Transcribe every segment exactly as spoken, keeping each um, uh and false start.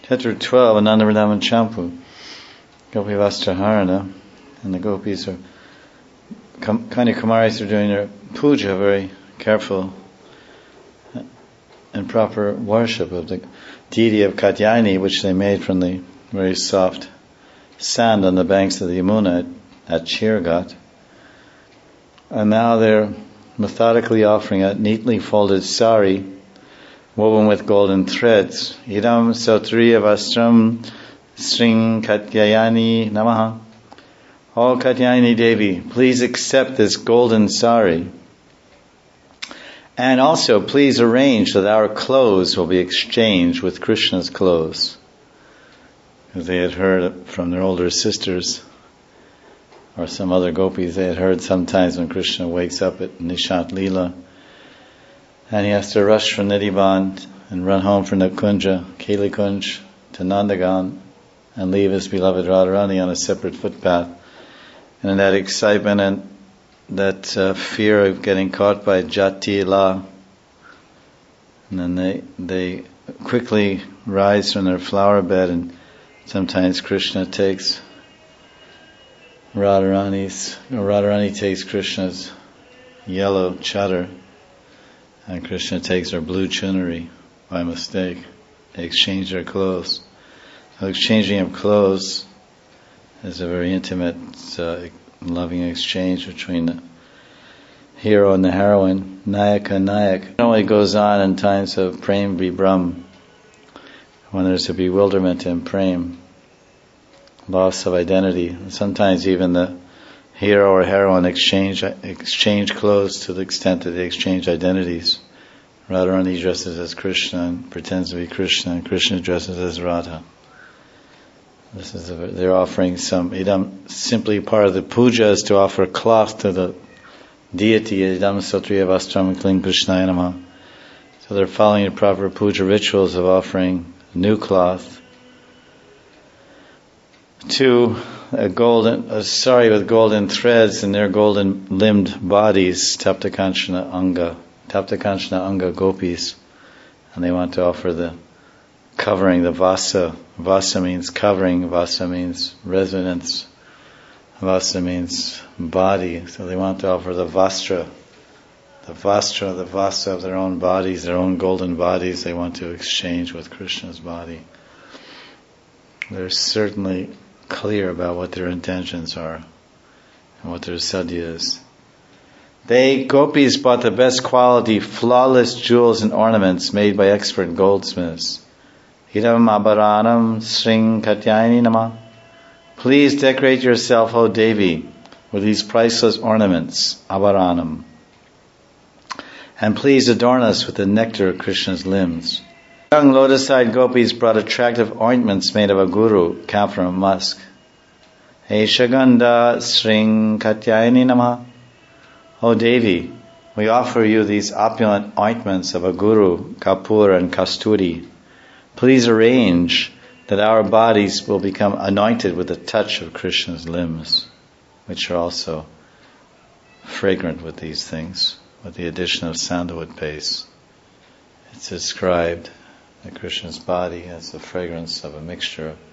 Chapter twelve, Anandavardhaman Champu, Gopi Vastraharana, and the gopis are, Kanya Kumaris are doing their puja, very careful and proper worship of the deity of Katyayani, which they made from the very soft sand on the banks of the Yamuna at, at Shirghat. And now they're methodically offering a neatly folded sari woven with golden threads. Idam Sautriya Vastram Sring Katyayani Namaha. O Katyayani Devi, please accept this golden sari. And also please arrange that our clothes will be exchanged with Krishna's clothes. Because they had heard from their older sisters or some other gopis, they had heard sometimes when Krishna wakes up at Nishant Leela and he has to rush from Nidhivan and run home from Nakunja, Keli Kunj to Nandagan and leave his beloved Radharani on a separate footpath. And in that excitement and that uh, fear of getting caught by Jati La, and then they they quickly rise from their flower bed, and sometimes Krishna takes Radharani's, or Radharani takes Krishna's yellow chadar, and Krishna takes her blue chunari by mistake. They exchange their clothes. So exchanging of clothes is a very intimate, uh, loving exchange between the hero and the heroine, Nayaka and Nayak. It only goes on in times of Prem Vibram, when there's a bewilderment in Prem, loss of identity. And sometimes even the hero or heroine exchange exchange clothes to the extent that they exchange identities. Radharani dresses as Krishna and pretends to be Krishna, and Krishna dresses as Radha. This is a, they're offering some idam. Simply part of the puja is to offer cloth to the deity. Idam Sautriya Vastram Kling Krishnaya Namaha. So they're following the proper puja rituals of offering new cloth to a golden, a sari with golden threads in their golden limbed bodies, Taptakanchana Anga, Taptakanchana Anga gopis, and they want to offer the covering, the vasa. Vasa means covering, vasa means residence, vasa means body. So they want to offer the vastra, the vastra, the vasa of their own bodies, their own golden bodies, they want to exchange with Krishna's body. They're certainly clear about what their intentions are and what their sadhya is. They, gopis, bought the best quality, flawless jewels and ornaments made by expert goldsmiths. Idam Abharanam Sring Katyayani Nama. Please decorate yourself, O Devi, with these priceless ornaments, Abharanam. And please adorn us with the nectar of Krishna's limbs. Young lotus-eyed gopis brought attractive ointments made of aguru, camphor and musk. Eshaganda Sring Katyayani Nama. O Devi, we offer you these opulent ointments of aguru, kapur and kasturi. Please arrange that our bodies will become anointed with the touch of Krishna's limbs, which are also fragrant with these things, with the addition of sandalwood paste. It's described that Krishna's body has the fragrance of a mixture of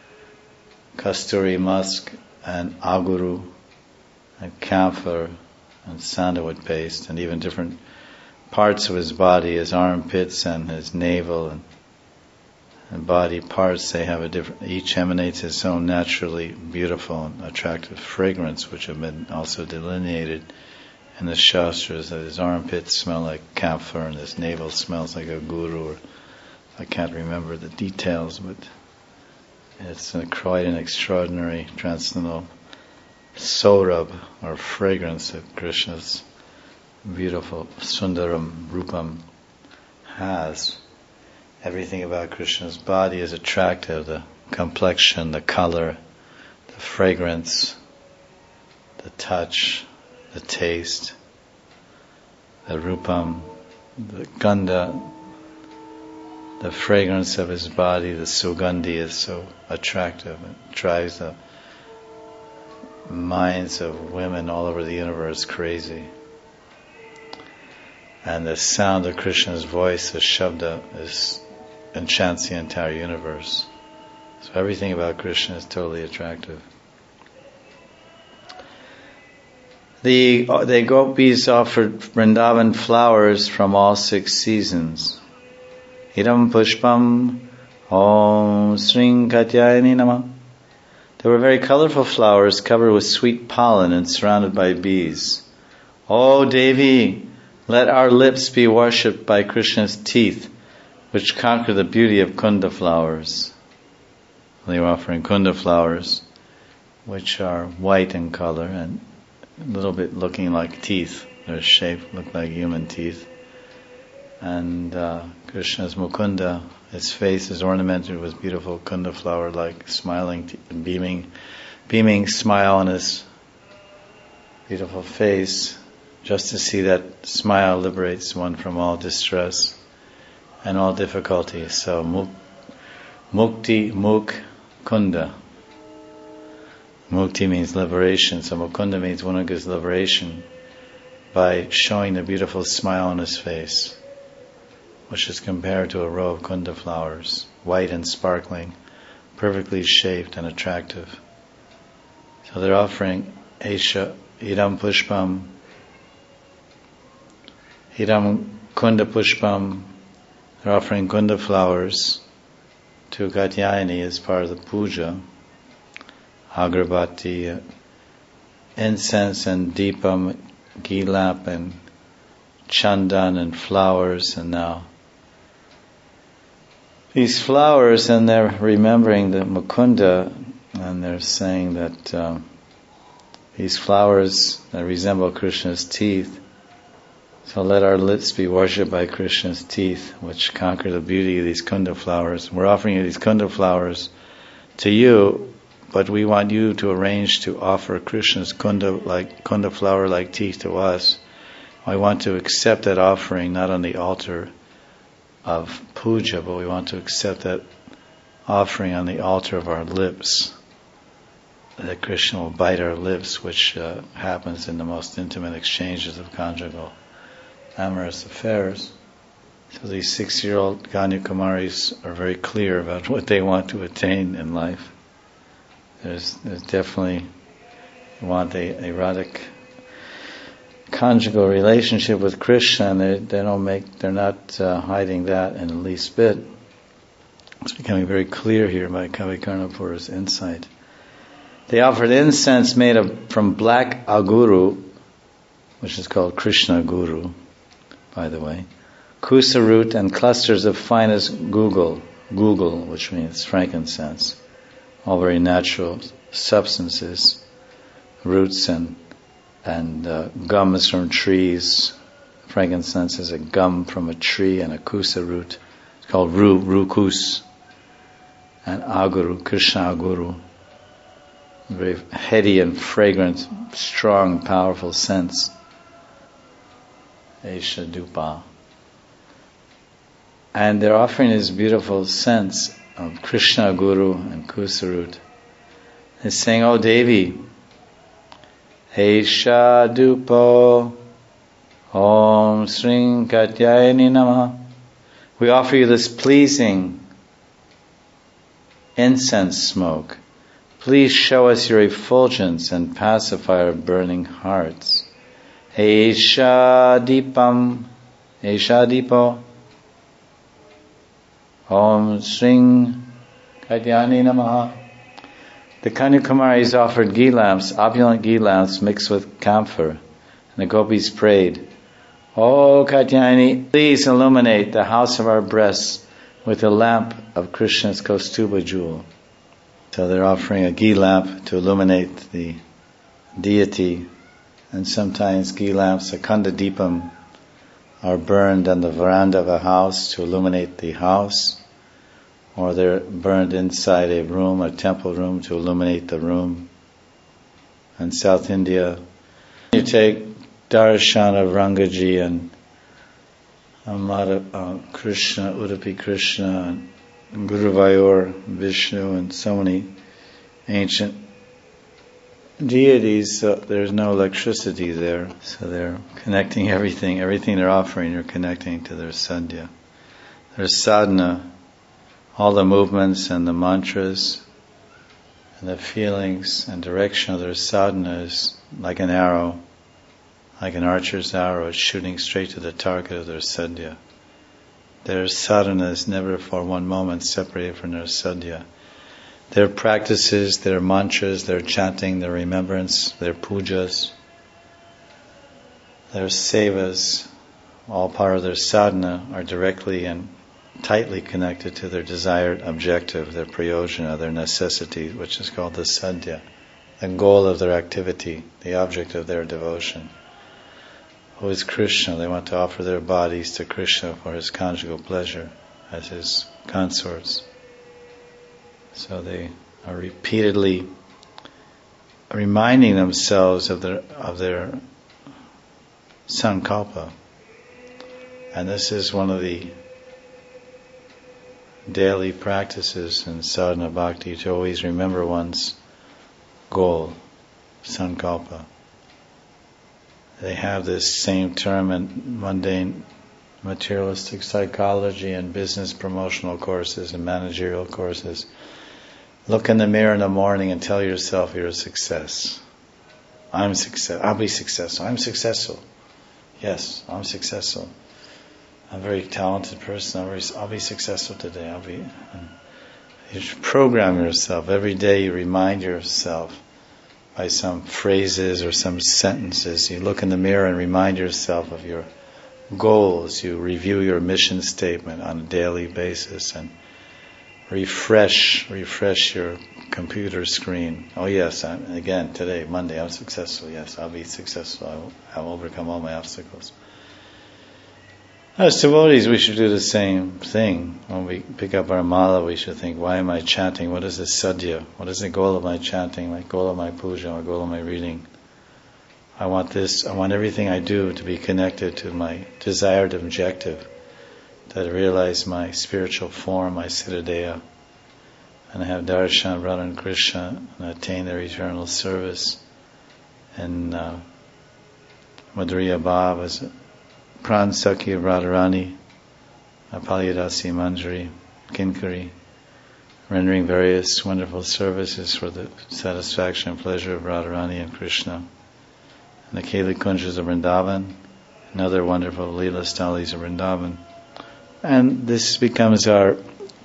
kasturi, musk, and aguru, and camphor, and sandalwood paste, and even different parts of his body, his armpits and his navel and and body parts, they have a different, each emanates its own naturally beautiful and attractive fragrance, which have been also delineated in the Shastras, that his armpits smell like camphor and his navel smells like a guru, or I can't remember the details, but it's a, quite an extraordinary transcendental saurabh, or fragrance, that Krishna's beautiful Sundaram Rupam has. Everything about Krishna's body is attractive, the complexion, the color, the fragrance, the touch, the taste, the rupam, the gandha, the fragrance of his body, the sugandhi is so attractive. It drives the minds of women all over the universe crazy. And the sound of Krishna's voice, the shabda, is enchants the entire universe. So everything about Krishna is totally attractive. The, the gopis offered Vrindavan flowers from all six seasons. Hiram pushpam om sring katyayani namah. They were very colorful flowers covered with sweet pollen and surrounded by bees. O Devi, let our lips be worshipped by Krishna's teeth, which conquer the beauty of kunda flowers. They were offering kunda flowers, which are white in color and a little bit looking like teeth. Their shape looked like human teeth. And uh, Krishna's Mukunda, his face is ornamented with beautiful kunda flower, like smiling, te- beaming, beaming smile on his beautiful face. Just to see that smile liberates one from all distress and all difficulty. So muk, mukti muk kunda. Mukti means liberation, so mukunda means one who gives liberation by showing the beautiful smile on his face, which is compared to a row of kunda flowers, white and sparkling, perfectly shaped and attractive. So they're offering Esha Idam Pushpam, Idam Kunda Pushpam. They're offering kunda flowers to Katyayani as part of the puja. Agrabati, incense and deepam, ghee lamp and chandan and flowers, and now these flowers, and they're remembering the Mukunda, and they're saying that um, these flowers that resemble Krishna's teeth, so let our lips be worshipped by Krishna's teeth, which conquer the beauty of these kunda flowers. We're offering you these kunda flowers to you, but we want you to arrange to offer Krishna's kunda like kunda flower like teeth to us. I want to accept that offering not on the altar of puja, but we want to accept that offering on the altar of our lips. That Krishna will bite our lips, which uh, happens in the most intimate exchanges of conjugal amorous affairs. So these six-year-old Kanyakumaris are very clear about what they want to attain in life. There's, there's definitely they want a erotic conjugal relationship with Krishna, and they, they don't make, they're not uh, hiding that in the least bit. It's becoming very clear here by Kavi Karnapura's insight. They offered incense made of from black aguru, which is called Krishna Guru, by the way, kusa root, and clusters of finest gugal, gugal, which means frankincense, all very natural substances, roots and and uh, gums from trees. Frankincense is a gum from a tree, and a kusa root. It's called ru, rukus, and aguru, Krishna aguru. Very heady and fragrant, strong, powerful scents. Esha Dupa. And they're offering this beautiful sense of Krishna Guru and Kusarut. They're saying, "Oh Devi, Esha Dupo, Om Sring Katyayani Namah." We offer you this pleasing incense smoke. Please show us your effulgence and pacify our burning hearts. Esha Deepam, Esha Deepo, Om Sring Katyayani Namaha. The Kanyakumaris offered ghee lamps, opulent ghee lamps mixed with camphor, and the gopis prayed, "O Katyayani, please illuminate the house of our breasts with the lamp of Krishna's Kaustuba jewel." So they're offering a ghee lamp to illuminate the deity, and sometimes ghee lamps, Akanda Deepam, are burned on the veranda of a house to illuminate the house, or they're burned inside a room, a temple room, to illuminate the room. In South India, you take darshan of Rangaji and Amada uh, Krishna, Udupi Krishna, and Guruvayur, Vishnu, and so many ancient deities. So there's no electricity there, so they're connecting everything. Everything they're offering, they're connecting to their sadhya, their sadhana, all the movements and the mantras and the feelings and direction of their sadhana is like an arrow, like an archer's arrow, it's shooting straight to the target of their sadhya. Their sadhana is never for one moment separated from their sadhya. Their practices, their mantras, their chanting, their remembrance, their pujas, their sevas, all part of their sadhana, are directly and tightly connected to their desired objective, their prayojana, their necessity, which is called the sadhya, the goal of their activity, the object of their devotion. Who is Krishna? They want to offer their bodies to Krishna for his conjugal pleasure as his consorts. So they are repeatedly reminding themselves of their of their sankalpa. And this is one of the daily practices in sadhana bhakti, to always remember one's goal, sankalpa. They have this same term in mundane materialistic psychology and business promotional courses and managerial courses. Look in the mirror in the morning and tell yourself you're a success. I'm success. I'll be successful. I'm successful. Yes, I'm successful. I'm a very talented person. I'll, very, I'll be successful today. I'll be. You should program yourself every day. You remind yourself by some phrases or some sentences. You look in the mirror and remind yourself of your goals. You review your mission statement on a daily basis and refresh, refresh your computer screen. Oh yes, I'm, again today, Monday, I'm successful. Yes, I'll be successful. I will, I will overcome all my obstacles. As devotees, we should do the same thing. When we pick up our mala, we should think, why am I chanting? What is the sadhya? What is the goal of my chanting? My goal of my puja? My goal of my reading? I want this, I want everything I do to be connected to my desired objective, to realize my spiritual form, my siddhadeha, and have darshan of Radha and Krishna and attain their eternal service. And uh, Madhurya Bhav as a Pran Sakhi of Radharani, Apalyadasi Manjari, Kinkari, rendering various wonderful services for the satisfaction and pleasure of Radharani and Krishna. And the Keli Kunjas of Vrindavan, and other wonderful Leela Stalis of Vrindavan. And this becomes our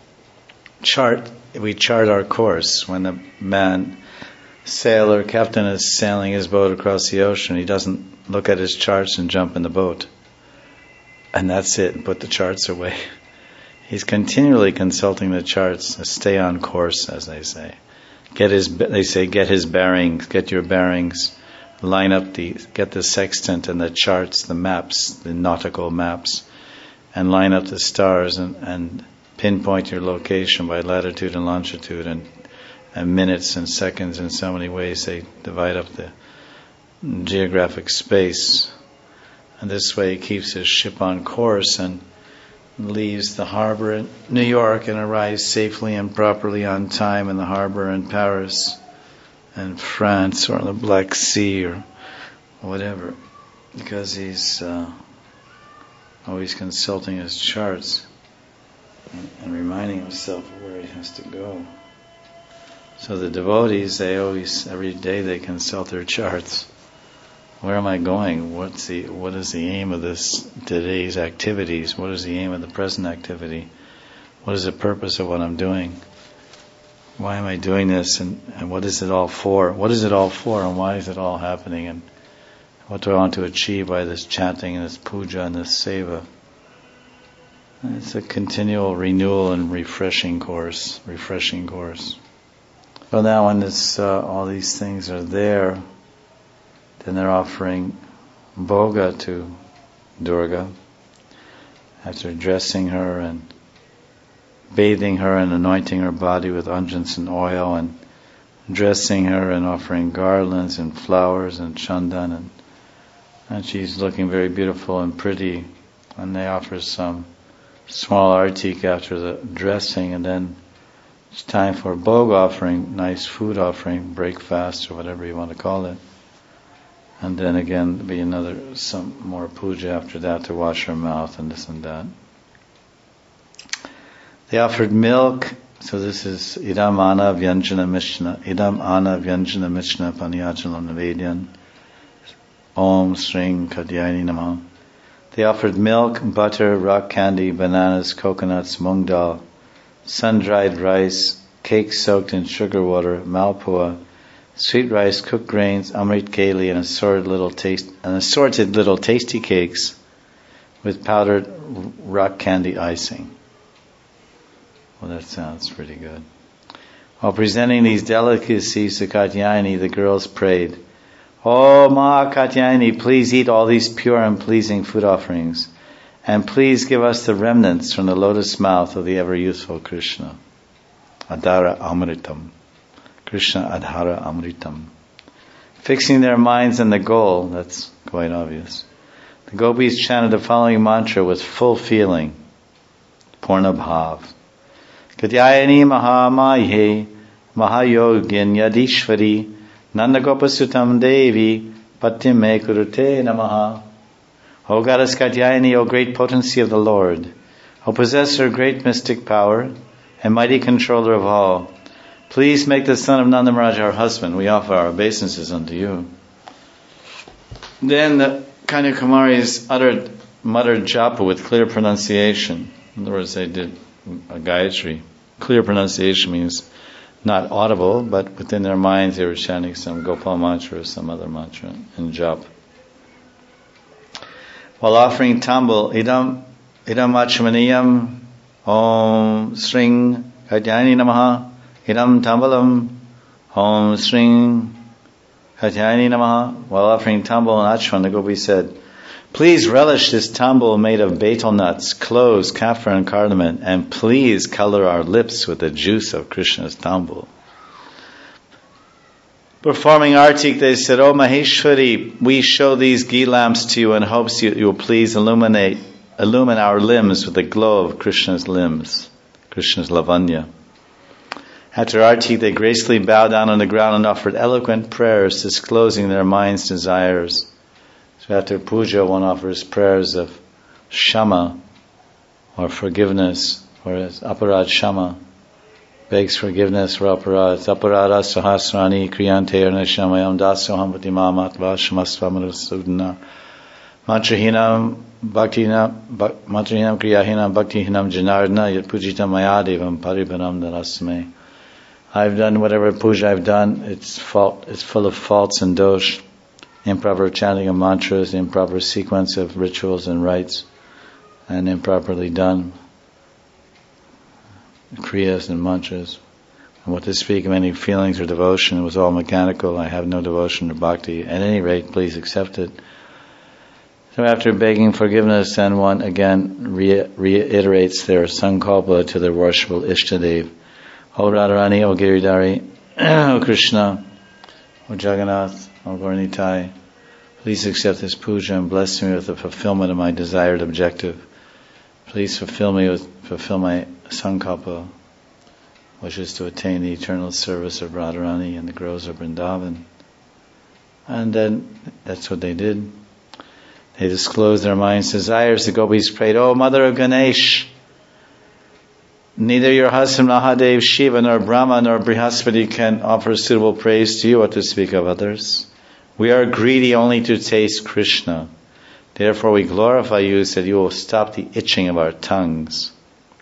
chart. We chart our course. When the man, sailor, captain is sailing his boat across the ocean, he doesn't look at his charts and jump in the boat. And that's it, and put the charts away. He's continually consulting the charts to stay on course, as they say. Get his, they say, get his bearings, get your bearings, line up the, get the sextant and the charts, the maps, the nautical maps, and line up the stars and, and pinpoint your location by latitude and longitude and, and minutes and seconds. In so many ways they divide up the geographic space. And this way he keeps his ship on course and leaves the harbor in New York and arrives safely and properly on time in the harbor in Paris and France or the Black Sea or whatever, because he's uh, always consulting his charts and, and reminding himself of where he has to go. So the devotees, they always, every day they consult their charts. Where am I going? What's the what is the aim of this today's activities? What is the aim of the present activity? What is the purpose of what I'm doing? Why am I doing this? And, and what is it all for? What is it all for? And why is it all happening? And what do I want to achieve by this chanting and this puja and this seva? And it's a continual renewal and refreshing course. Refreshing course. So now, when this uh, all these things are there, then they're offering bhoga to Durga after dressing her and bathing her and anointing her body with unguents and oil and dressing her and offering garlands and flowers and chandan, and, and she's looking very beautiful and pretty, and they offer some small artik after the dressing, and then it's time for bhoga offering, nice food offering, breakfast or whatever you want to call it. And then again, there'll be another, some more puja after that to wash her mouth and this and that. They offered milk. So this is Idam Ana Vyanjana Mishna. Idam Ana Vyanjana Mishna Panyajalam Navedyan. Om Sring Katyayani Namaha. They offered milk, butter, rock candy, bananas, coconuts, mung dal, sun-dried rice, cake soaked in sugar water, malpua, sweet rice, cooked grains, amrit keli, and assorted little taste and assorted little tasty cakes with powdered rock candy icing. Well, that sounds pretty good. While presenting these delicacies to Katyayani, the girls prayed, "Oh, Ma Katyayani, please eat all these pure and pleasing food offerings, and please give us the remnants from the lotus mouth of the ever-youthful Krishna." Adhara Amritam. Krishna Adhara Amritam. Fixing their minds on the goal, that's quite obvious. The gopis chanted the following mantra with full feeling. Purna Bhav. Katyayani Mahamaye Mahayogin Yadishvari Nanda Gopasutam Devi Patime Kurute Namaha. O Goddess Katyayani, O great potency of the Lord, O possessor of great mystic power and mighty controller of all, please make the son of Nanda Maharaj our husband. We offer our obeisances unto you. Then the Kanyakumaris uttered, muttered japa with clear pronunciation. In other words, they did a Gayatri. Clear pronunciation means not audible, but within their minds they were chanting some Gopal mantra or some other mantra in japa. While offering tambul, idam idam achmaniyam om sring katyayani namaha idam tambulam om sring katyayani namaha. While offering tambul and achman, the gopi said, "Please relish this tambul made of betel nuts, cloves, kaffir, and cardamom, and please color our lips with the juice of Krishna's tambul." Performing artik, they said, "Oh Maheshwari, we show these ghee lamps to you in hopes you, you will please illuminate, illumine our limbs with the glow of Krishna's limbs, Krishna's lavanya." After artik, they gracefully bowed down on the ground and offered eloquent prayers, disclosing their mind's desires. So after puja, one offers prayers of shama, or forgiveness, or aparad shama, begs forgiveness for aparad. Aparada sahasrani kriyante erna shamayam dasoham patimamat vashmasvamarasudna mantrahinam bhaktinam mantrahinam kriyahinam bhaktihinam janardana yat pujitam mayadevam paripanam darasme. I've done whatever puja I've done, it's fault, it's full of faults and dosh. Improper chanting of mantras, improper sequence of rituals and rites, and improperly done kriyas and mantras. And what to speak of any feelings or devotion, it was all mechanical. I have no devotion or bhakti. At any rate, please accept it. So after begging forgiveness, then one again re- reiterates their sankalpa to their worshipful Ishtadev. O Radharani, O Giridhari, O Krishna, O Jagannath, O Gauranitai, please accept this puja and bless me with the fulfillment of my desired objective. Please fulfill me with, fulfill my sankalpa, which is to attain the eternal service of Radharani and the groves of Vrindavan. And then, that's what they did. They disclosed their mind's desires. The gopis prayed, "O Mother of Ganesh, neither your husband Mahadev, Shiva, nor Brahma, nor Brihaspati can offer suitable praise to you, what to speak of others. We are greedy only to taste Krishna. Therefore we glorify you so that you will stop the itching of our tongues.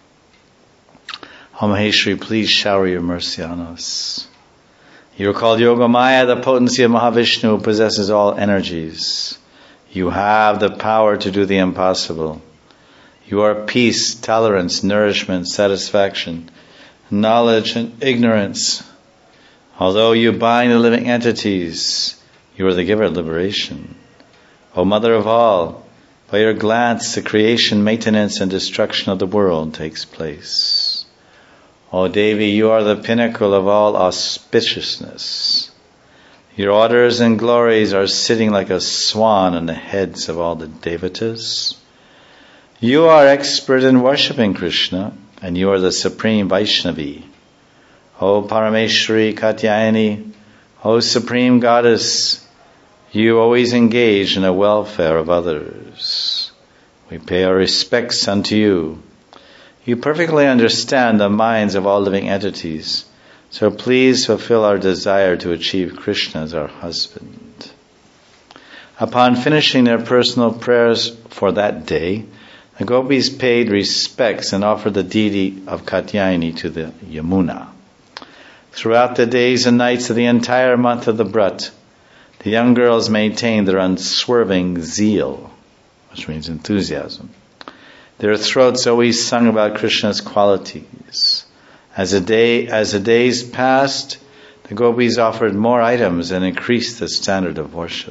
O Maheshwari, please shower your mercy on us. You are called Yogamaya, the potency of Mahavishnu, who possesses all energies. You have the power to do the impossible. You are peace, tolerance, nourishment, satisfaction, knowledge and ignorance. Although you bind the living entities, you are the giver of liberation. O Mother of all, by your glance the creation, maintenance and destruction of the world takes place. O Devi, you are the pinnacle of all auspiciousness. Your orders and glories are sitting like a swan on the heads of all the devatas. You are expert in worshipping Krishna, and you are the supreme Vaishnavi. O Parameshwari Katyayani, O Supreme Goddess, you always engage in the welfare of others. We pay our respects unto you. You perfectly understand the minds of all living entities, so please fulfill our desire to achieve Krishna as our husband. Upon finishing their personal prayers for that day, the gopis paid respects and offered the deity of Katyayani to the Yamuna. Throughout the days and nights of the entire month of the Brat, the young girls maintained their unswerving zeal, which means enthusiasm. Their throats always sung about Krishna's qualities. As the day, as the days passed, the gopis offered more items and increased the standard of worship.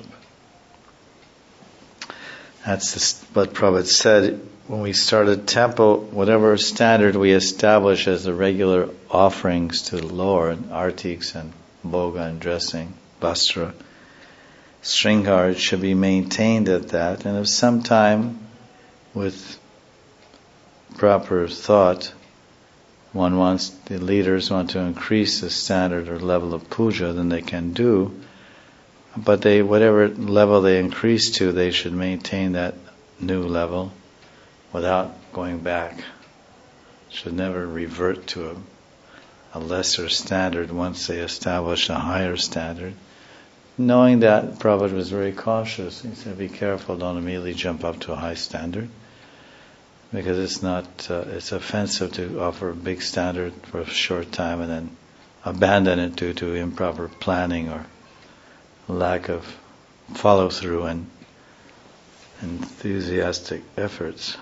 That's what Prabhupada said. When we start a temple, whatever standard we establish as the regular offerings to the Lord, artiks and bhoga and dressing, vastra, Sringar, it should be maintained at that. And if sometime with proper thought, one wants, the leaders want to increase the standard or level of puja, then they can do. But they, whatever level they increase to, they should maintain that new level without going back. Should never revert to a, a lesser standard once they establish a higher standard. Knowing that, Prabhupada was very cautious. He said, be careful, don't immediately jump up to a high standard, because it's not, uh, it's offensive to offer a big standard for a short time and then abandon it due to improper planning or lack of follow-through and enthusiastic efforts.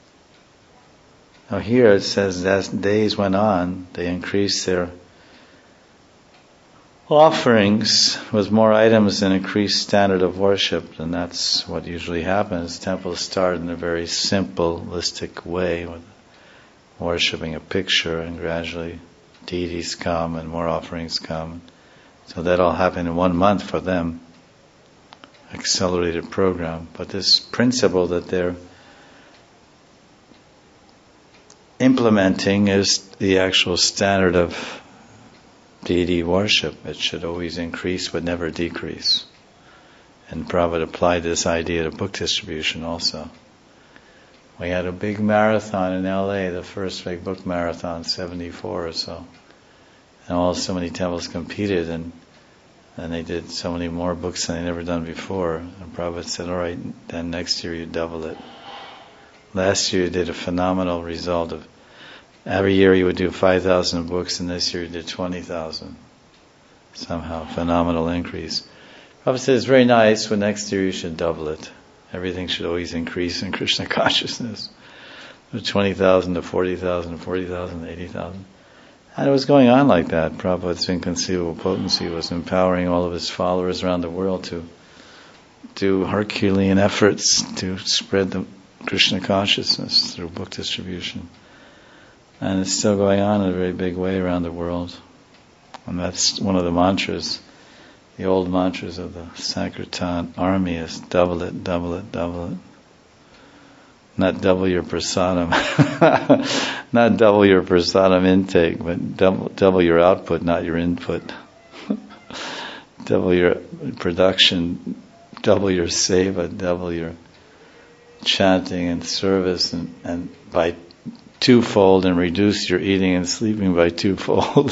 Now here it says, as days went on, they increased their offerings with more items and increased standard of worship, and that's what usually happens. Temples start in a very simplistic way, with worshipping a picture, and gradually deities come and more offerings come. So that all happened in one month for them, accelerated program. But this principle that they're implementing is the actual standard of deity worship. It should always increase but never decrease. And Prabhupada applied this idea to book distribution also. We had a big marathon in L A, the first big book marathon, seventy-four or so. And all so many temples competed, and and they did so many more books than they'd never done before. And Prabhupada said, all right, then next year you double it. Last year you did a phenomenal result of every year you would do five thousand books, and this year you did twenty thousand. Somehow, phenomenal increase. Prabhupada said, it's very nice, but next year you should double it. Everything should always increase in Krishna consciousness. twenty thousand to forty thousand, forty thousand to eighty thousand. And it was going on like that. Prabhupada's inconceivable potency was empowering all of his followers around the world to do Herculean efforts to spread the Krishna consciousness through book distribution. And it's still going on in a very big way around the world. And that's one of the mantras. The old mantras of the Sankirtan army is double it, double it, double it. Not double your prasadam. Not double your prasadam intake, but double, double your output, not your input. Double your production, double your seva, double your chanting and service, and, and by twofold, and reduce your eating and sleeping by twofold.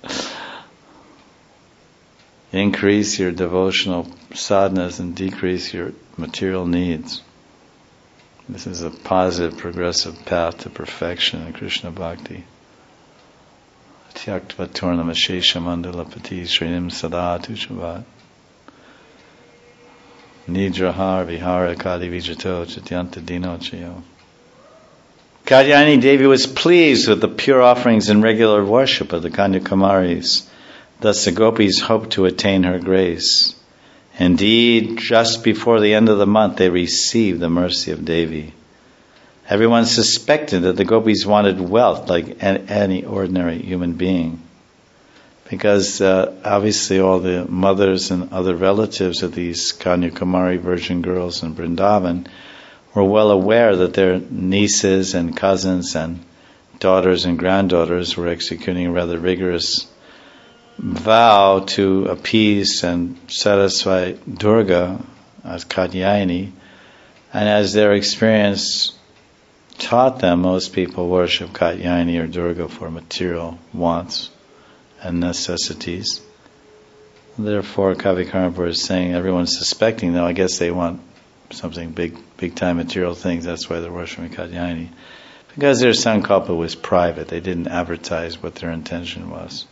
Increase your devotional sadhanas and decrease your material needs. This is a positive, progressive path to perfection in Krishna Bhakti. Tyaktva Tornam Ashesha Mandala Pati Srinim Sada Tuchavat Nidrahar Vihara Kali Vijato Chatyanta Dino Chayo. Katyayani Devi was pleased with the pure offerings and regular worship of the Kanyakumaris. Thus the gopis hoped to attain her grace. Indeed, just before the end of the month, they received the mercy of Devi. Everyone suspected that the gopis wanted wealth like any ordinary human being, because uh, obviously all the mothers and other relatives of these Kanyakumari virgin girls in Vrindavan were well aware that their nieces and cousins and daughters and granddaughters were executing a rather rigorous vow to appease and satisfy Durga as Katyayani, and as their experience taught them, most people worship Katyayani or Durga for material wants and necessities. Therefore, Kavi Karnapur is saying everyone's suspecting, though I guess they want something big, big time material things. That's why they're worshiping Katyayani. Because their sankalpa was private, they didn't advertise what their intention was.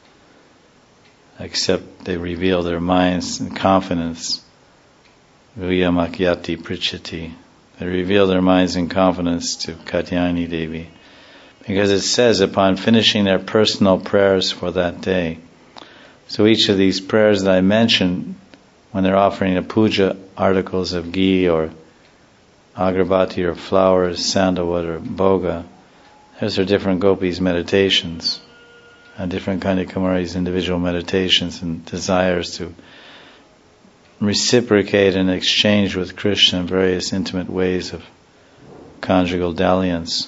Except they reveal their minds in confidence. Viyamakyati Prichati. They reveal their minds in confidence to Katyayani Devi. Because it says, upon finishing their personal prayers for that day. So each of these prayers that I mentioned, when they're offering a puja, articles of ghee or agrabati or flowers, sandalwood or boga, those are different gopis' meditations, and different kind of Kumari's individual meditations and desires to reciprocate and exchange with Krishna in various intimate ways of conjugal dalliance.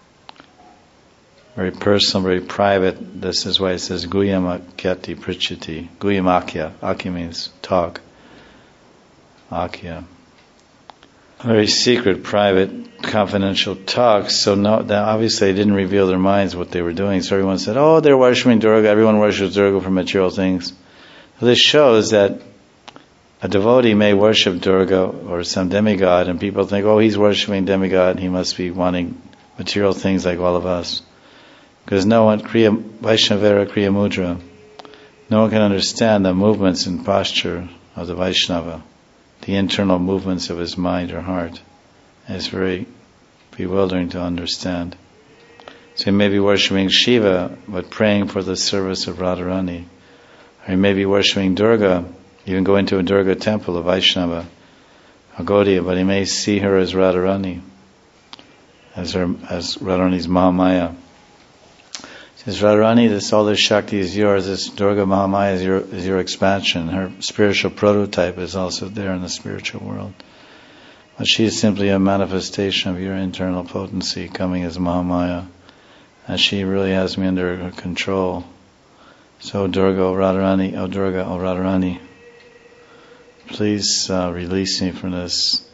Very personal, very private. This is why it says Guyamakyati Prichati. Guyamakya. Akya means talk. Akya. Very secret, private, confidential talks. So no, that obviously they didn't reveal their minds what they were doing. So everyone said, oh, they're worshipping Durga. Everyone worships Durga for material things. So this shows that a devotee may worship Durga or some demigod, and people think, oh, he's worshipping demigod. He must be wanting material things like all of us. Because no one, Kriya, Vaishnavera Kriya Mudra, no one can understand the movements and posture of the Vaishnava, the internal movements of his mind or heart. And it's very bewildering to understand. So he may be worshipping Shiva, but praying for the service of Radharani. Or he may be worshipping Durga, even go into a Durga temple, a Vaishnava, a Gaudiya, but he may see her as Radharani, as her, as Radharani's Mahamaya. Says Radharani, this all this Shakti is yours. This Durga Mahamaya is your is your expansion. Her spiritual prototype is also there in the spiritual world. But she is simply a manifestation of your internal potency coming as Mahamaya. And she really has me under her control. So Durga, O Radharani, O Durga, O Radharani, please uh, release me from this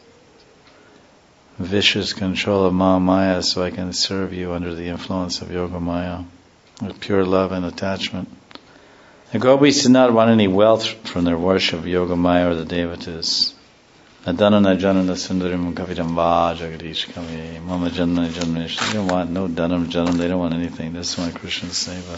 vicious control of Mahamaya so I can serve you under the influence of Yogamaya with pure love and attachment. The gopis did not want any wealth from their worship of Yogamaya or the devatas. Nadana Najanana Sundarim Kavidam Va Jagadish Kami Mama Janana Jananish. They don't want no Dhanam Janam, they don't want anything. That's why Krishna's Seva.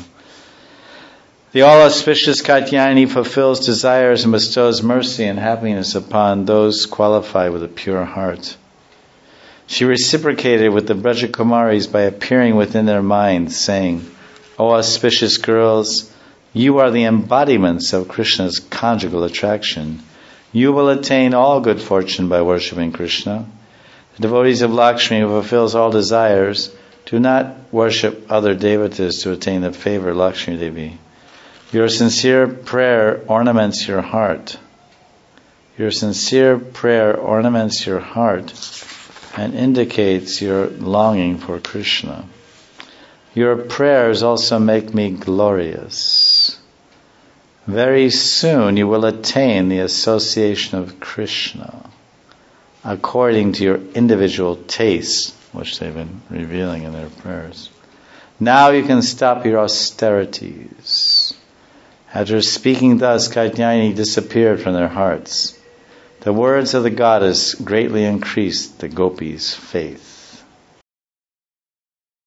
The all-auspicious Katyayani fulfills desires and bestows mercy and happiness upon those qualified with a pure heart. She reciprocated with the Brajakumaris by appearing within their minds, saying, O auspicious girls, you are the embodiments of Krishna's conjugal attraction. You will attain all good fortune by worshipping Krishna. The devotees of Lakshmi, who fulfills all desires, do not worship other devatas to attain the favor of Lakshmi Devi. Your sincere prayer ornaments your heart. Your sincere prayer ornaments your heart and indicates your longing for Krishna. Your prayers also make me glorious. Very soon you will attain the association of Krishna according to your individual tastes, which they've been revealing in their prayers. Now you can stop your austerities. After speaking thus, Katyayani disappeared from their hearts. The words of the goddess greatly increased the gopis' faith.